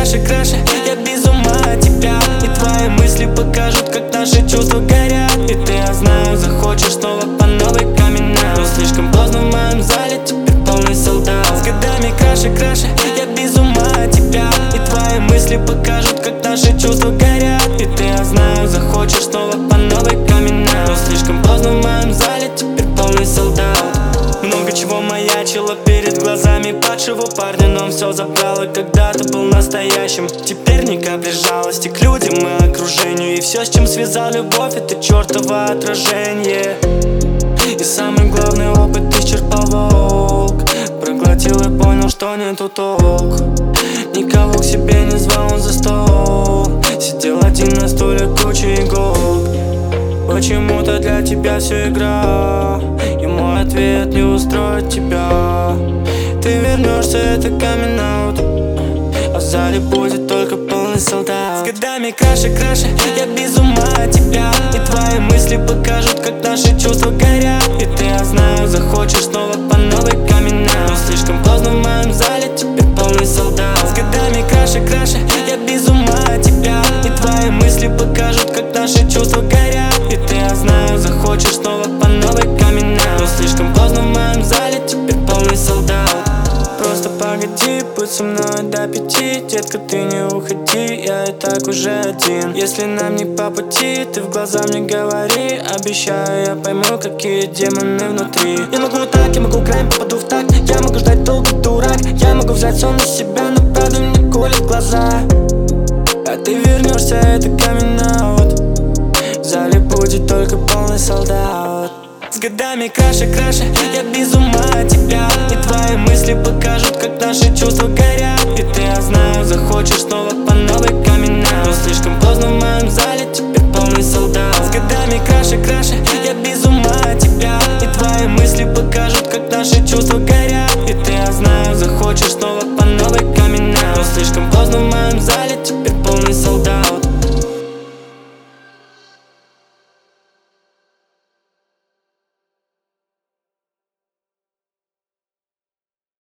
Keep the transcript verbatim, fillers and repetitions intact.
краше, краше, я без ума от тебя. И твои мысли покажут, как наши чувства горят. И ты, я знаю, захочешь снова по новой coming out. Но слишком поздно в моем зале, теперь полный солдат. С годами краше, краше, я без ума от тебя. И твои мысли покажут, как наши чувства горят. И ты, я знаю, захочешь снова по новой coming out. Но слишком поздно в моем зале, теперь полный солдат. Много чего маячило перед глазами падшего парня, но он все забрал, и когда-то был настоящим. Теперь ни капли жалости к людям и окружению. И все, с чем связал любовь, это чертово отражение. И самый главный опыт исчерпал волк. Проглотил и понял, что нету толку. Никого к себе не звал он за стол. Сидел один на стуле, куча иголок. Почему-то для тебя все игра, и мой ответ не устроит тебя. Ты вернешься, это coming out, а в зале будет только полный солдат. С годами краше, краше, я без ума от тебя. И твои мысли покажут, как наши чувства горят. И ты, я знаю, захочешь снова по новой coming out. Но слишком поздно в моем зале, теперь полный солдат. С годами краше, краше, я без ума от тебя. И твои мысли покажут, как наши чувства горят. И ты, я знаю, захочешь снова по новой coming out. Но слишком поздно в моем зале, теперь полный солдат. Просто погоди, будь со мной до пяти. Детка, ты не уходи, я и так уже один. Если нам не по пути, ты в глаза мне говори. Обещаю, я пойму, какие демоны внутри. Я могу так, я могу краем попаду в так. Я могу ждать долго, дурак. Я могу взять сон на себя, но правда мне колет глаза. А ты вернешься, это coming out. В зале будет только полный солдат. С годами краше, краше, я без ума от тебя. И твои мысли покажут, как наши чувства горят. И ты, я знаю, захочешь снова по новой coming out. Но слишком поздно в моем зале, теперь полный солдат. С годами краше, краше, я без ума от тебя. И твои мысли покажут, как наши чувства горят. И ты, я знаю, захочешь снова по новой coming out. Но слишком поздно в моем зале.